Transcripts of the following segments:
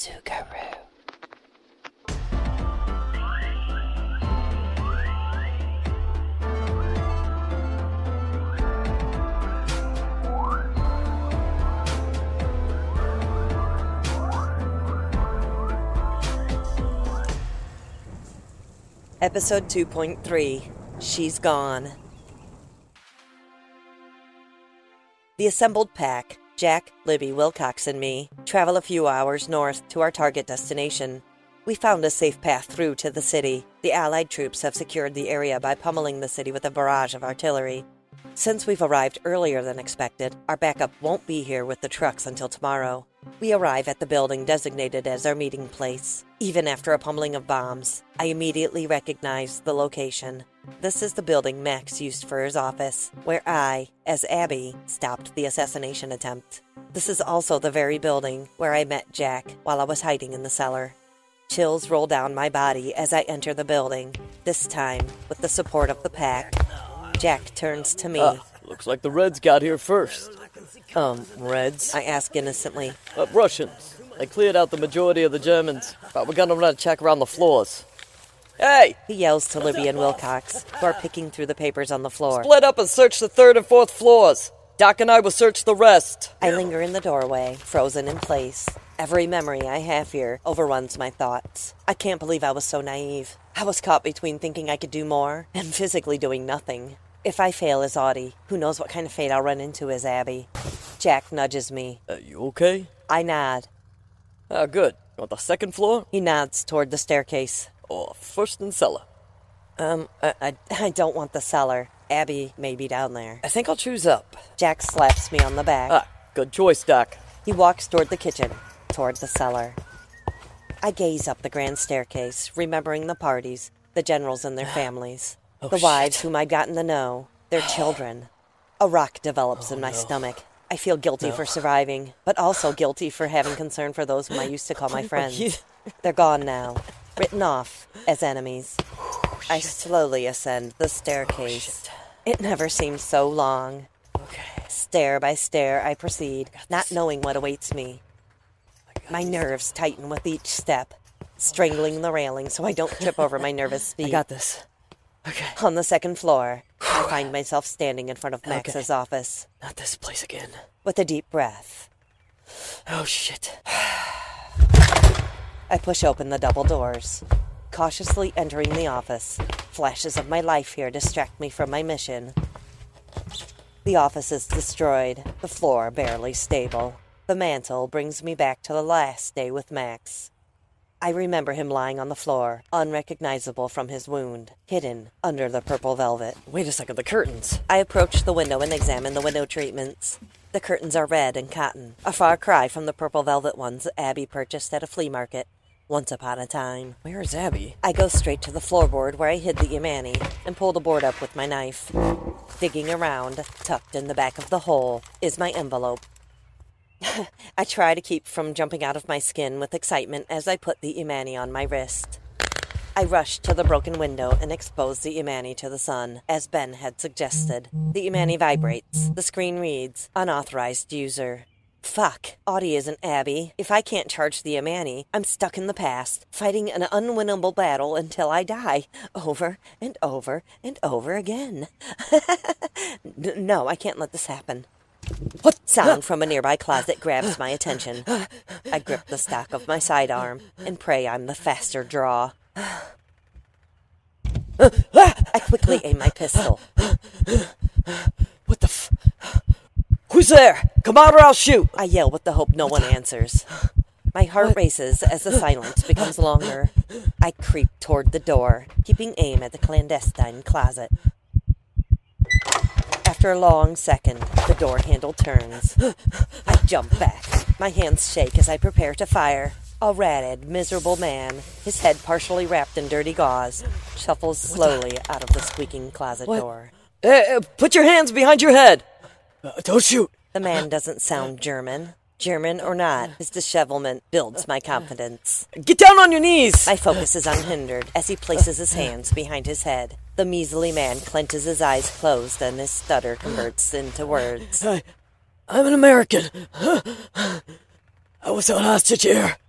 Sugaru. Episode 2.3, She's Gone. The assembled pack, Jack, Libby, Wilcox, and me, travel a few hours north to our target destination. We found a safe path through to the city. The Allied troops have secured the area by pummeling the city with a barrage of artillery. Since we've arrived earlier than expected, our backup won't be here with the trucks until tomorrow. We arrive at the building designated as our meeting place. Even after a pummeling of bombs, I immediately recognize the location. This is the building Max used for his office, where I, as Abby, stopped the assassination attempt. This is also the very building where I met Jack while I was hiding in the cellar. Chills roll down my body as I enter the building, this time with the support of the pack. Jack turns to me. Looks like the Reds got here first. Reds? I ask innocently. Russians. They cleared out the majority of the Germans, but we're gonna run a check around the floors. Hey! He yells to Libby and Wilcox, who are picking through the papers on the floor. Split up and search the 3rd and 4th floors. Doc and I will search the rest. I linger in the doorway, frozen in place. Every memory I have here overruns my thoughts. I can't believe I was so naive. I was caught between thinking I could do more and physically doing nothing. If I fail as Audie, who knows what kind of fate I'll run into as Abby. Jack nudges me. You okay? I nod. Good. You want the 2nd floor? He nods toward the staircase. Or 1st and cellar? I don't want the cellar. Abby may be down there. I think I'll choose up. Jack slaps me on the back. Good choice, Doc. He walks toward the kitchen, toward the cellar. I gaze up the grand staircase, remembering the parties, the generals and their families, the wives whom I'd gotten to know, their children. A rock develops in my stomach. I feel guilty for surviving, but also guilty for having concern for those whom I used to call my friends. They're gone now, written off as enemies. I slowly ascend the staircase. It never seemed so long. Stair by stair, I proceed, not knowing what awaits me. My nerves tighten with each step, strangling the railing so I don't trip over my nervous feet. I got this. Okay. On the 2nd floor, I find myself standing in front of Max's office. Not this place again. With a deep breath. Oh, shit. I push open the double doors, cautiously entering the office. Flashes of my life here distract me from my mission. The office is destroyed, the floor barely stable. The mantle brings me back to the last day with Max. I remember him lying on the floor, unrecognizable from his wound, hidden under the purple velvet. Wait a second, the curtains. I approach the window and examine the window treatments. The curtains are red and cotton, a far cry from the purple velvet ones Abby purchased at a flea market once upon a time. Where is Abby? I go straight to the floorboard where I hid the Imani and pull the board up with my knife. Digging around, tucked in the back of the hole, is my envelope. I try to keep from jumping out of my skin with excitement as I put the Imani on my wrist. I rush to the broken window and expose the Imani to the sun, as Ben had suggested. The Imani vibrates. The screen reads, unauthorized user. Fuck, Audie isn't Abby. If I can't charge the Imani, I'm stuck in the past, fighting an unwinnable battle until I die, over and over and over again. No, I can't let this happen. What sound from a nearby closet grabs my attention? I grip the stock of my sidearm and pray I'm the faster draw. I quickly aim my pistol. What the Who's there? Come out or I'll shoot! I yell with the hope no one answers. My heart races as the silence becomes longer. I creep toward the door, keeping aim at the clandestine closet. After a long second, the door handle turns. I jump back. My hands shake as I prepare to fire. A ratted, miserable man, his head partially wrapped in dirty gauze, shuffles slowly out of the squeaking closet door. Put your hands behind your head! Don't shoot! The man doesn't sound German. German or not, his dishevelment builds my confidence. Get down on your knees! My focus is unhindered as he places his hands behind his head. The measly man clenches his eyes closed and his stutter converts into words. I'm an American. I was held hostage here.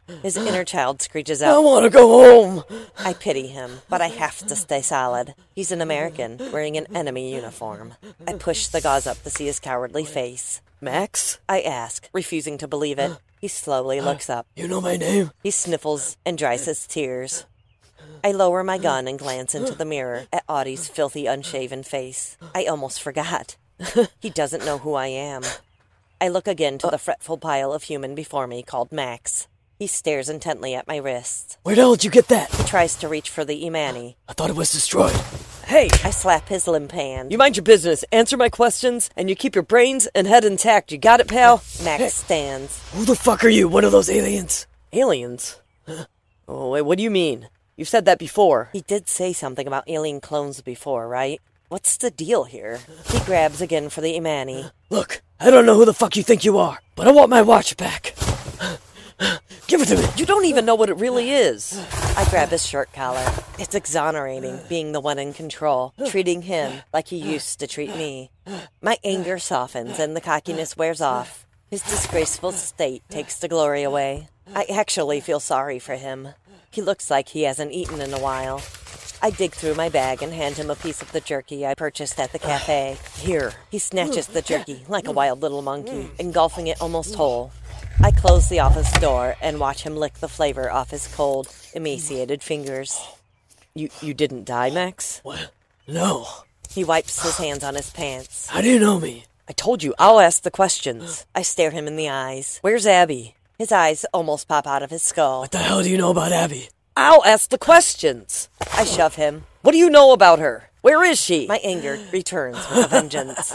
His inner child screeches I out. want to go home. I pity him, but I have to stay solid. He's an American, wearing an enemy uniform. I push the gauze up to see his cowardly face. Max? I ask, refusing to believe it. He slowly looks up. You know my name? He sniffles and dries his tears. I lower my gun and glance into the mirror at Audie's filthy, unshaven face. I almost forgot. He doesn't know who I am. I look again to the fretful pile of human before me called Max. He stares intently at my wrists. Where the hell did you get that? He tries to reach for the Imani. I thought it was destroyed. Hey! I slap his limp hand. You mind your business, answer my questions, and you keep your brains and head intact. You got it, pal? Max stands. Who the fuck are you? One of those aliens? Aliens? Oh, wait, what do you mean? You've said that before. He did say something about alien clones before, right? What's the deal here? He grabs again for the Imani. Look, I don't know who the fuck you think you are, but I want my watch back. Give it to me. You don't even know what it really is. I grab his shirt collar. It's exonerating, being the one in control, treating him like he used to treat me. My anger softens and the cockiness wears off. His disgraceful state takes the glory away. I actually feel sorry for him. He looks like he hasn't eaten in a while. I dig through my bag and hand him a piece of the jerky I purchased at the cafe. Here. He snatches the jerky like a wild little monkey, engulfing it almost whole. I close the office door and watch him lick the flavor off his cold, emaciated fingers. You didn't die, Max? What? No. He wipes his hands on his pants. How do you know me? I told you, I'll ask the questions. I stare him in the eyes. Where's Abby? His eyes almost pop out of his skull. What the hell do you know about Abby? I'll ask the questions. I shove him. What do you know about her? Where is she? My anger returns with a vengeance.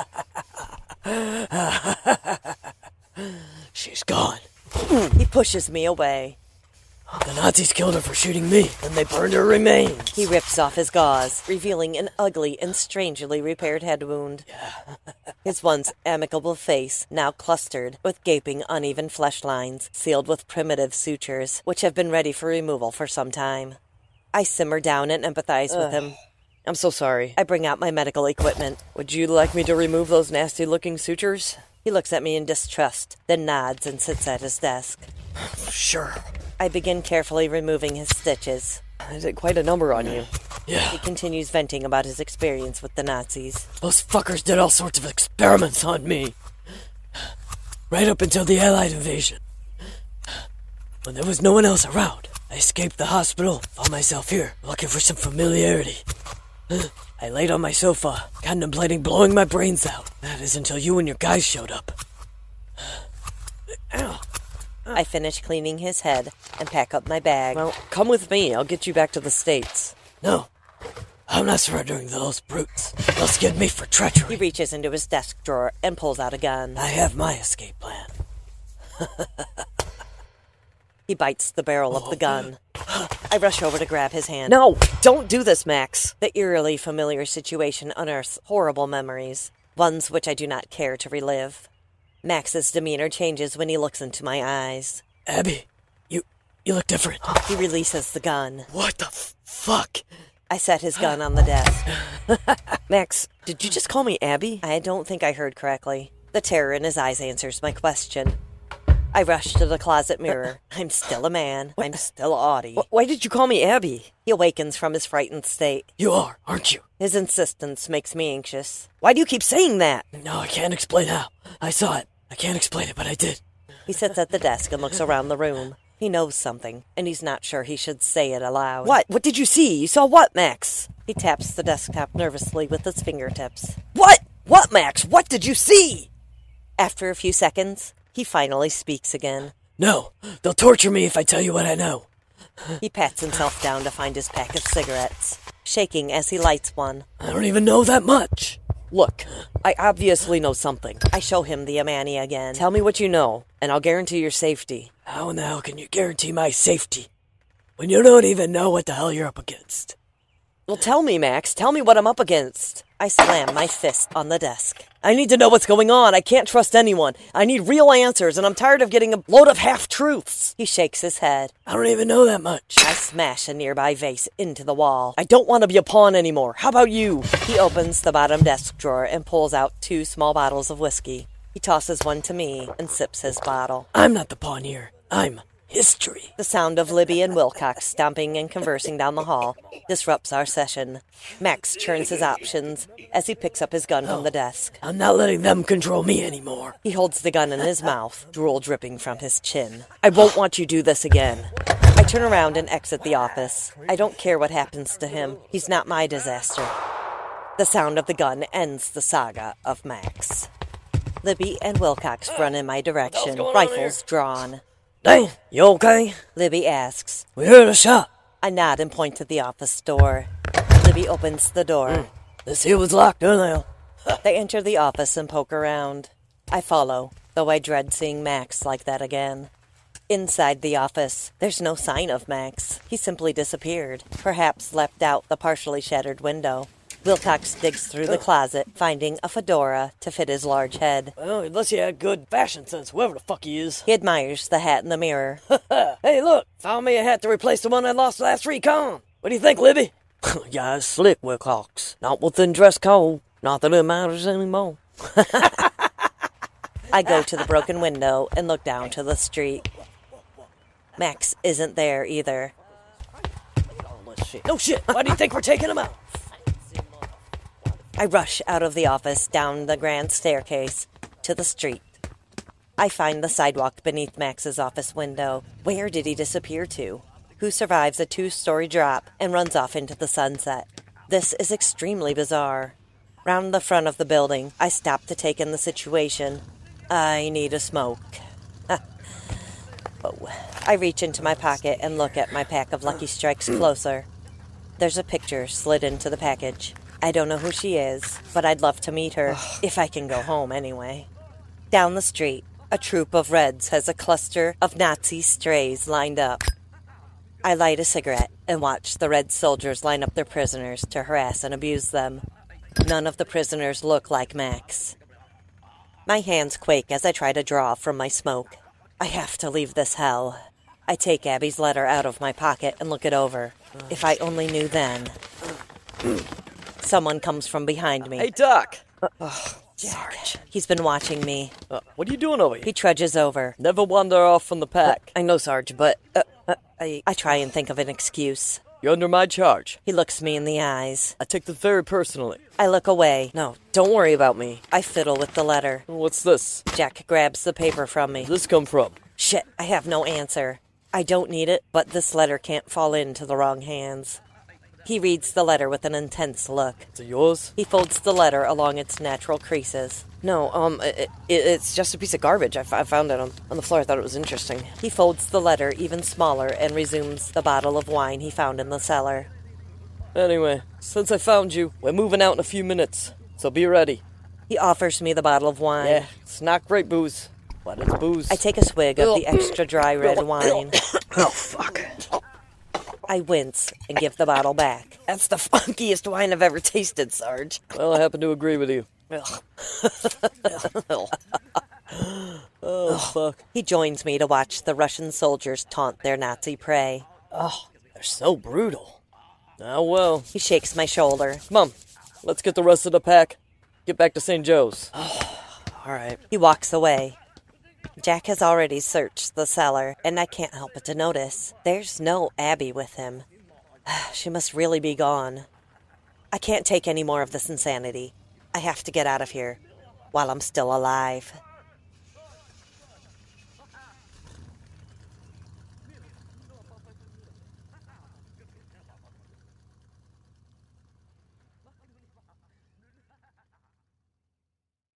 She's gone. He pushes me away. The Nazis killed her for shooting me, and they burned her remains. He rips off his gauze, revealing an ugly and strangely repaired head wound. His once amicable face now clustered with gaping, uneven flesh lines, sealed with primitive sutures, which have been ready for removal for some time. I simmer down and empathize with him. I'm so sorry. I bring out my medical equipment. Would you like me to remove those nasty-looking sutures? He looks at me in distrust, then nods and sits at his desk. Sure. I begin carefully removing his stitches. I did quite a number on you. Yeah. He continues venting about his experience with the Nazis. Those fuckers did all sorts of experiments on me. Right up until the Allied invasion. When there was no one else around, I escaped the hospital, found myself here, looking for some familiarity. I laid on my sofa, contemplating blowing my brains out. That is until you and your guys showed up. Ow. I finish cleaning his head and pack up my bag. Well, come with me. I'll get you back to the States. No, I'm not surrendering to those brutes. They'll skid me for He treachery. reaches into his desk drawer and pulls out a gun. I have my escape plan. He bites the barrel of the gun. I rush over to grab his hand. No, don't do this, Max. The eerily familiar situation unearths horrible memories, ones which I do not care to relive. Max's demeanor changes when he looks into my eyes. Abby, you look different. He releases the gun. What the fuck? I set his gun on the desk. Max, did you just call me Abby? I don't think I heard correctly. The terror in his eyes answers my question. I rush to the closet mirror. I'm still a man. I'm still Audie. Why did you call me Abby? He awakens from his frightened state. You are, aren't you? His insistence makes me anxious. Why do you keep saying that? No, I can't explain how. I saw it. I can't explain it, but I did. He sits at the desk and looks around the room. He knows something, and he's not sure he should say it aloud. What? What did you see? You saw what, Max? He taps the desktop nervously with his fingertips. What? What, Max? What did you see? After a few seconds, he finally speaks again. No, they'll torture me if I tell you what I know. He pats himself down to find his pack of cigarettes, shaking as he lights one. I don't even know that much. Look, I obviously know something. I show him the Imani again. Tell me what you know, and I'll guarantee your safety. How in the hell can you guarantee my safety when you don't even know what the hell you're up against? Well, tell me, Max. Tell me what I'm up against. I slam my fist on the desk. I need to know what's going on. I can't trust anyone. I need real answers, and I'm tired of getting a load of half-truths. He shakes his head. I don't even know that much. I smash a nearby vase into the wall. I don't want to be a pawn anymore. How about you? He opens the bottom desk drawer and pulls out 2 small bottles of whiskey. He tosses one to me and sips his bottle. I'm not the pawn here. I'm history. The sound of Libby and Wilcox stomping and conversing down the hall disrupts our session. Max turns his options as he picks up his gun from the desk. I'm not letting them control me anymore. He holds the gun in his mouth, drool dripping from his chin. I won't want you to do this again. I turn around and exit the office. I don't care what happens to him. He's not my disaster. The sound of the gun ends the saga of Max. Libby and Wilcox run in my direction, rifles drawn. Dang, you okay? Libby asks. We heard a shot. I nod and point to the office door. Libby opens the door. This here was locked earlier. They enter the office and poke around. I follow, though I dread seeing Max like that again. Inside the office, there's no sign of Max. He simply disappeared, perhaps leapt out the partially shattered window. Wilcox digs through the closet, finding a fedora to fit his large head. Well, unless you had good fashion sense, whoever the fuck he is. He admires the hat in the mirror. Hey, look, found me a hat to replace the one I lost last recon. What do you think, Libby? Yeah, it's slick, Wilcox. Not within dress code. Not that it matters anymore. I go to the broken window and look down to the street. Max isn't there either. No shit, why do you think we're taking him out? I rush out of the office down the grand staircase to the street. I find the sidewalk beneath Max's office window. Where did he disappear to? Who survives a 2-story drop and runs off into the sunset? This is extremely bizarre. Round the front of the building, I stop to take in the situation. I need a smoke. Oh. I reach into my pocket and look at my pack of Lucky Strikes closer. There's a picture slid into the package. I don't know who she is, but I'd love to meet her, if I can go home anyway. Down the street, a troop of Reds has a cluster of Nazi strays lined up. I light a cigarette and watch the Red soldiers line up their prisoners to harass and abuse them. None of the prisoners look like Max. My hands quake as I try to draw from my smoke. I have to leave this hell. I take Abby's letter out of my pocket and look it over. If I only knew then. Someone comes from behind me. Hey, Doc. Sarge. He's been watching me. What are you doing over here? He trudges over. Never wander off from the pack. I know, Sarge, but I try and think of an excuse. You're under my charge. He looks me in the eyes. I take this very personally. I look away. No, don't worry about me. I fiddle with the letter. What's this? Jack grabs the paper from me. Where's this come from? Shit, I have no answer. I don't need it, but this letter can't fall into the wrong hands. He reads the letter with an intense look. Is it yours? He folds the letter along its natural creases. No, it's just a piece of garbage. I found it on the floor. I thought it was interesting. He folds the letter even smaller and resumes the bottle of wine he found in the cellar. Anyway, since I found you, we're moving out in a few minutes, so be ready. He offers me the bottle of wine. Yeah, it's not great booze, but it's booze. I take a swig of the extra dry red wine. Oh, fuck. I wince and give the bottle back. That's the funkiest wine I've ever tasted, Sarge. Well, I happen to agree with you. Oh, fuck. He joins me to watch the Russian soldiers taunt their Nazi prey. Oh, they're so brutal. Ah, well. He shakes my shoulder. Come on, let's get the rest of the pack. Get back to St. Joe's. All right. He walks away. Jack has already searched the cellar, and I can't help but to notice there's no Abby with him. She must really be gone. I can't take any more of this insanity. I have to get out of here while I'm still alive.